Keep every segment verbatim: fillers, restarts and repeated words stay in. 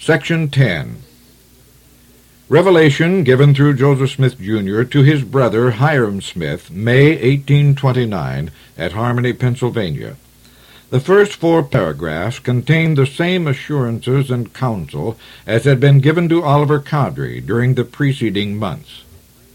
Section ten. Revelation given through Joseph Smith, Junior to his brother Hiram Smith, May eighteen twenty-nine, at Harmony, Pennsylvania. The first four paragraphs contain the same assurances and counsel as had been given to Oliver Cowdery during the preceding months.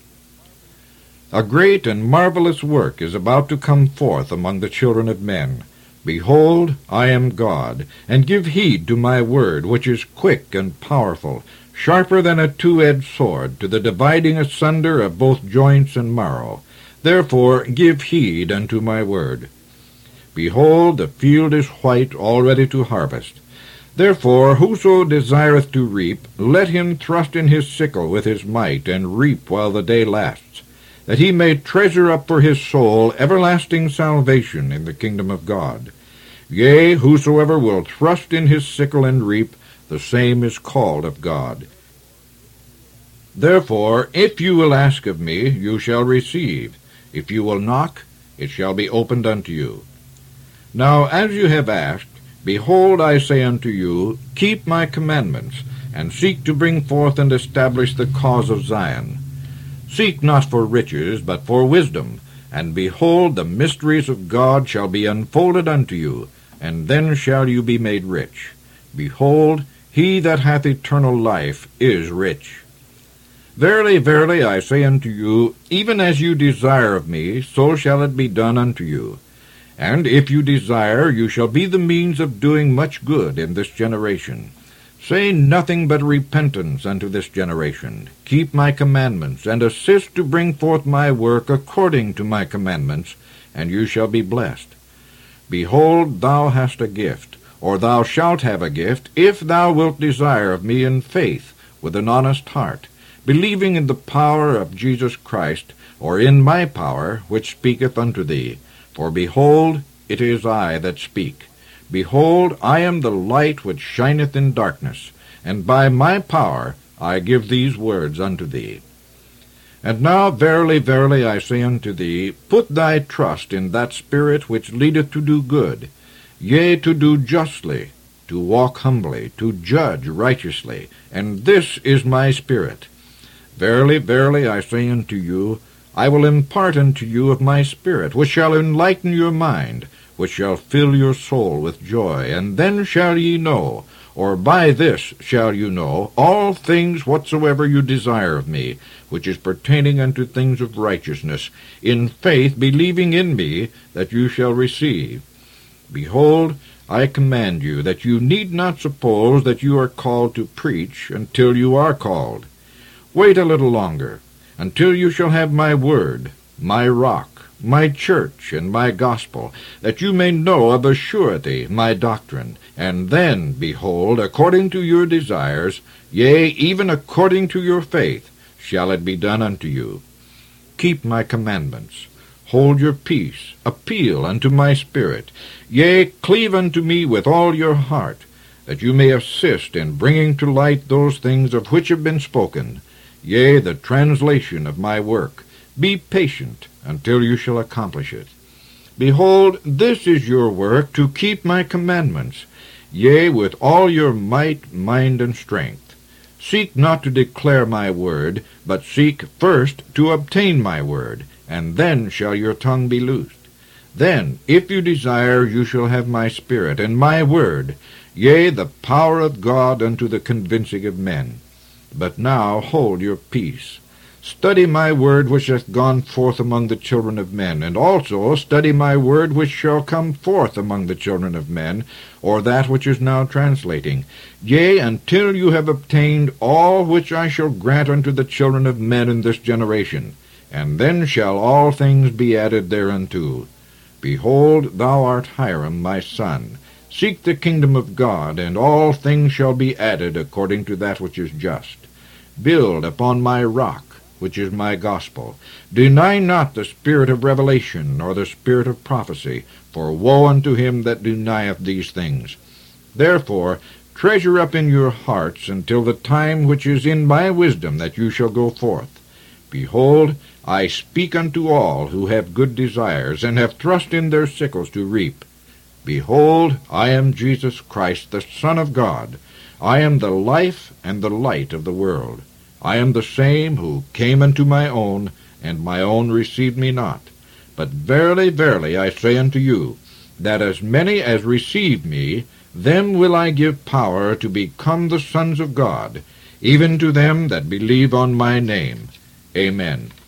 A great and marvelous work is about to come forth among the children of men. Behold, I am God, and give heed to my word, which is quick and powerful, sharper than a two-edged sword, to the dividing asunder of both joints and marrow. Therefore give heed unto my word. Behold, the field is white, all ready to harvest. Therefore whoso desireth to reap, let him thrust in his sickle with his might, and reap while the day lasts, that he may treasure up for his soul everlasting salvation in the kingdom of God. Yea, whosoever will thrust in his sickle and reap, the same is called of God. Therefore, if you will ask of me, you shall receive. If you will knock, it shall be opened unto you. Now as you have asked, behold, I say unto you, keep my commandments, and seek to bring forth and establish the cause of Zion. Seek not for riches, but for wisdom, and behold, the mysteries of God shall be unfolded unto you, and then shall you be made rich. Behold, he that hath eternal life is rich. Verily, verily, I say unto you, even as you desire of me, so shall it be done unto you. And if you desire, you shall be the means of doing much good in this generation. Say nothing but repentance unto this generation. Keep my commandments, and assist to bring forth my work according to my commandments, and you shall be blessed. Behold, thou hast a gift, or thou shalt have a gift, if thou wilt desire of me in faith, with an honest heart, believing in the power of Jesus Christ, or in my power, which speaketh unto thee. For behold, it is I that speak. Behold, I am the light which shineth in darkness, and by my power I give these words unto thee. And now verily, verily, I say unto thee, put thy trust in that Spirit which leadeth to do good, yea, to do justly, to walk humbly, to judge righteously, and this is my spirit. Verily, verily, I say unto you, I will impart unto you of my Spirit, which shall enlighten your mind, which shall fill your soul with joy, and then shall ye know, or by this shall you know, all things whatsoever you desire of me, which is pertaining unto things of righteousness, in faith believing in me, that you shall receive. Behold, I command you that you need not suppose that you are called to preach until you are called. Wait a little longer, until you shall have my word, my rock, my church, and my gospel, that you may know of a surety my doctrine. And then, behold, according to your desires, yea, even according to your faith, shall it be done unto you. Keep my commandments. Hold your peace. Appeal unto my Spirit. Yea, cleave unto me with all your heart, that you may assist in bringing to light those things of which have been spoken, yea, the translation of my work. Be patient until you shall accomplish it. Behold, this is your work, to keep my commandments, yea, with all your might, mind, and strength. Seek not to declare my word, but seek first to obtain my word, and then shall your tongue be loosed. Then, if you desire, you shall have my Spirit, and my word, yea, the power of God unto the convincing of men. But now hold your peace. Study my word which hath gone forth among the children of men, and also study my word which shall come forth among the children of men, or that which is now translating, yea, until you have obtained all which I shall grant unto the children of men in this generation, and then shall all things be added thereunto. Behold, thou art Hiram my son. Seek the kingdom of God, and all things shall be added according to that which is just. Build upon my rock, which is my gospel. Deny not the spirit of revelation, nor the spirit of prophecy, for woe unto him that denieth these things. Therefore treasure up in your hearts until the time which is in my wisdom that you shall go forth. Behold, I speak unto all who have good desires, and have thrust in their sickles to reap. Behold, I am Jesus Christ, the Son of God. I am the life and the light of the world. I am the same who came unto my own, and my own received me not. But verily, verily, I say unto you, that as many as receive me, them will I give power to become the sons of God, even to them that believe on my name. Amen.